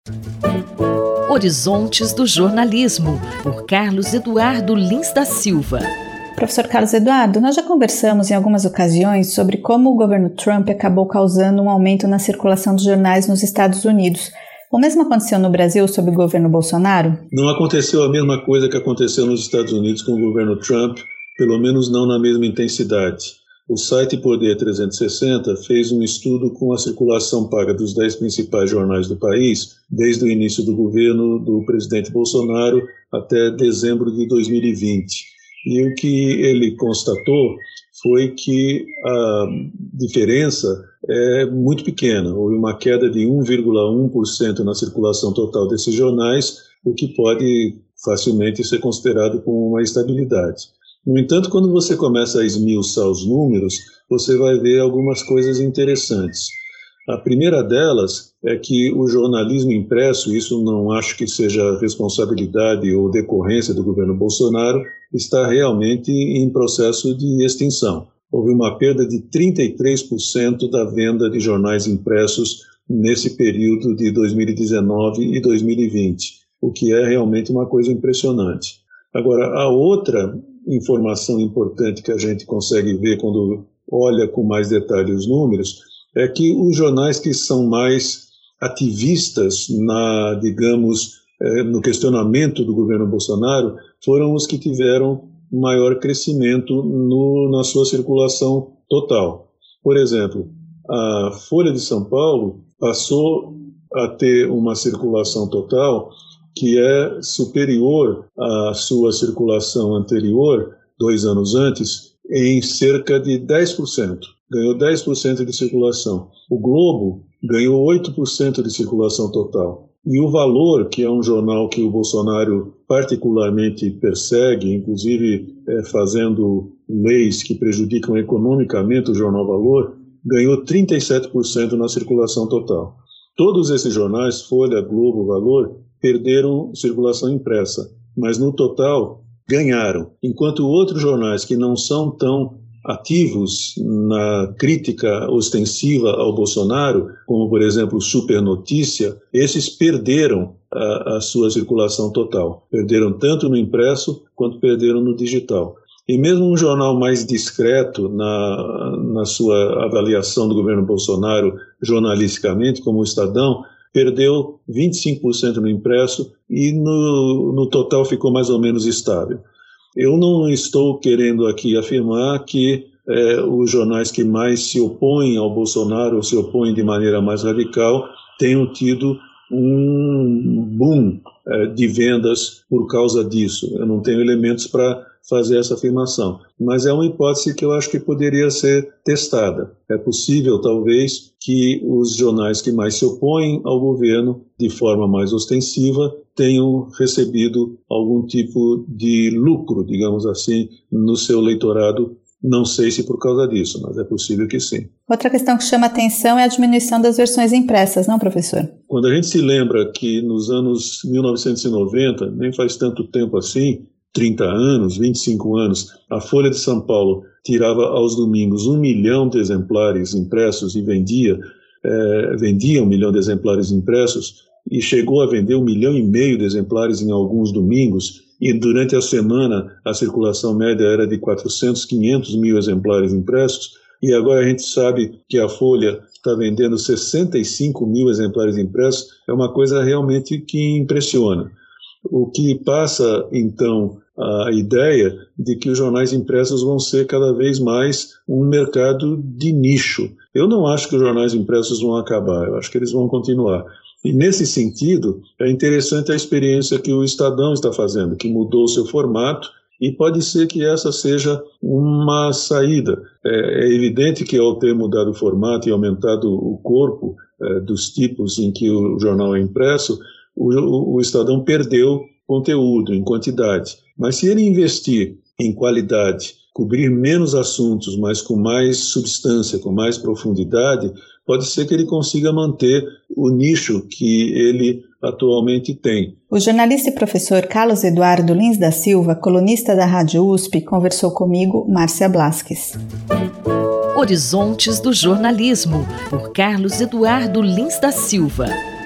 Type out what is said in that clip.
Horizontes do Jornalismo, por Carlos Eduardo Lins da Silva. Professor Carlos Eduardo, nós já conversamos em algumas ocasiões sobre como o governo Trump acabou causando um aumento na circulação dos jornais nos Estados Unidos. O mesmo aconteceu no Brasil sob o governo Bolsonaro? Não aconteceu a mesma coisa que aconteceu nos Estados Unidos com o governo Trump, pelo menos não na mesma intensidade. O site Poder 360 fez um estudo com a circulação paga dos 10 principais jornais do país, desde o início do governo do presidente Bolsonaro até dezembro de 2020. E o que ele constatou foi que a diferença é muito pequena. Houve uma queda de 1,1% na circulação total desses jornais, o que pode facilmente ser considerado como uma estabilidade. No entanto, quando você começa a esmiuçar os números, você vai ver algumas coisas interessantes. A primeira delas é que o jornalismo impresso, isso não acho que seja responsabilidade ou decorrência do governo Bolsonaro, está realmente em processo de extinção. Houve uma perda de 33% da venda de jornais impressos nesse período de 2019 e 2020, o que é realmente uma coisa impressionante. Agora, a outra informação importante que a gente consegue ver quando olha com mais detalhe os números é que os jornais que são mais ativistas no questionamento do governo Bolsonaro foram os que tiveram maior crescimento na sua circulação total. Por exemplo, a Folha de São Paulo passou a ter uma circulação total que é superior à sua circulação anterior, 2 anos antes, em cerca de 10%. Ganhou 10% de circulação. O Globo ganhou 8% de circulação total. E o Valor, que é um jornal que o Bolsonaro particularmente persegue, inclusive fazendo leis que prejudicam economicamente o jornal Valor, ganhou 37% na circulação total. Todos esses jornais, Folha, Globo, Valor, perderam circulação impressa, mas no total ganharam, enquanto outros jornais que não são tão ativos na crítica ostensiva ao Bolsonaro, como por exemplo o Super Notícia, esses perderam a sua circulação total. Perderam tanto no impresso quanto perderam no digital. E mesmo um jornal mais discreto na sua avaliação do governo Bolsonaro jornalisticamente, como o Estadão, perdeu 25% no impresso e no total ficou mais ou menos estável. Eu não estou querendo aqui afirmar que os jornais que mais se opõem ao Bolsonaro ou se opõem de maneira mais radical tenham tido um boom de vendas por causa disso. Eu não tenho elementos para fazer essa afirmação, mas é uma hipótese que eu acho que poderia ser testada. É possível, talvez, que os jornais que mais se opõem ao governo, de forma mais ostensiva, tenham recebido algum tipo de lucro, digamos assim, no seu leitorado. Não sei se por causa disso, mas é possível que sim. Outra questão que chama atenção é a diminuição das versões impressas, não, professor? Quando a gente se lembra que nos anos 1990, nem faz tanto tempo assim, 30 anos, 25 anos, a Folha de São Paulo tirava aos domingos 1 milhão de exemplares impressos e vendia 1 milhão de exemplares impressos e chegou a vender 1,5 milhão de exemplares em alguns domingos, e durante a semana a circulação média era de 400, 500 mil exemplares impressos, e agora a gente sabe que a Folha está vendendo 65 mil exemplares impressos, é uma coisa realmente que impressiona. O que passa, então, a ideia de que os jornais impressos vão ser cada vez mais um mercado de nicho. Eu não acho que os jornais impressos vão acabar, eu acho que eles vão continuar. E nesse sentido, é interessante a experiência que o Estadão está fazendo, que mudou o seu formato, e pode ser que essa seja uma saída. É evidente que ao ter mudado o formato e aumentado o corpo dos tipos em que o jornal é impresso, o Estadão perdeu conteúdo em quantidade. Mas se ele investir em qualidade, cobrir menos assuntos, mas com mais substância, com mais profundidade, pode ser que ele consiga manter o nicho que ele atualmente tem. O jornalista e professor Carlos Eduardo Lins da Silva, colunista da Rádio USP, conversou comigo, Márcia Blasques. Horizontes do Jornalismo, por Carlos Eduardo Lins da Silva.